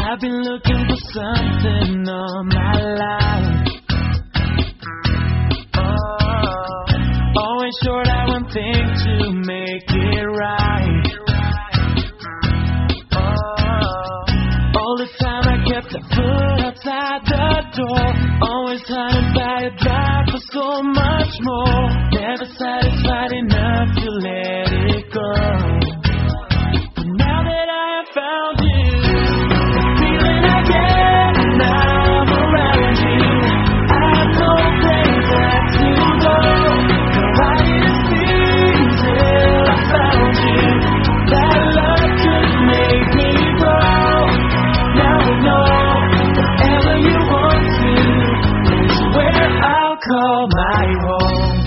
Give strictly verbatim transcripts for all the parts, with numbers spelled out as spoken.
I've been looking for something all my life. Oh, always short of one thing to make it right. Oh, all the time I kept a foot outside the door, always trying to buy a drive for so much more. Never satisfied enough to let it go. Call my home.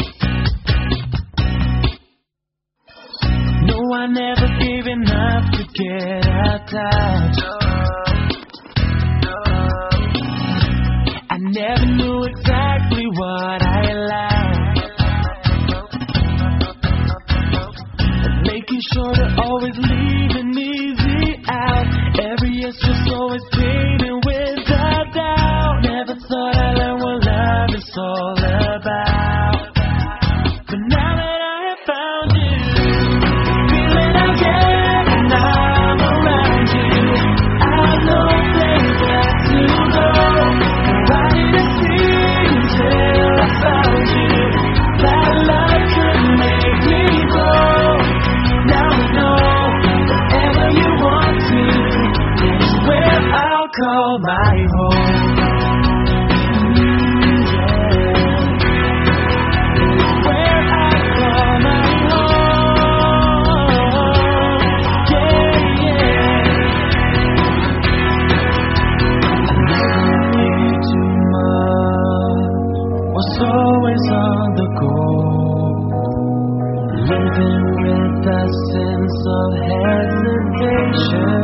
No, I never gave enough to get attached. I never knew exactly what I lacked. And making sure to always leave an easy out. Every yes was always paving with a doubt. Never thought I learned what love is all about. But now that I have found you, feeling again and I'm around you, I have no place left to go. Nobody to see till I found you. That love could make me grow. Now I know whatever you want to is where I'll call my home. Always on the go, living with a sense of hesitation.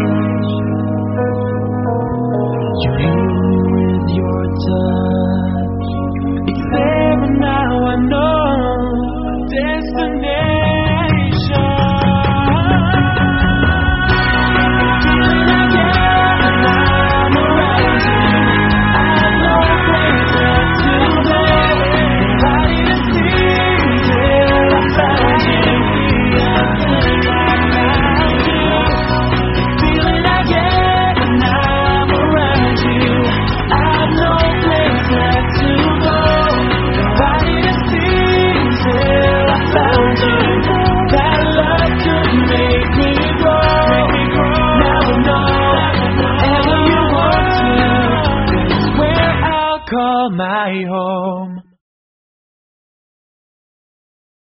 You heal with your touch. It's there and now I know destination. Call my home.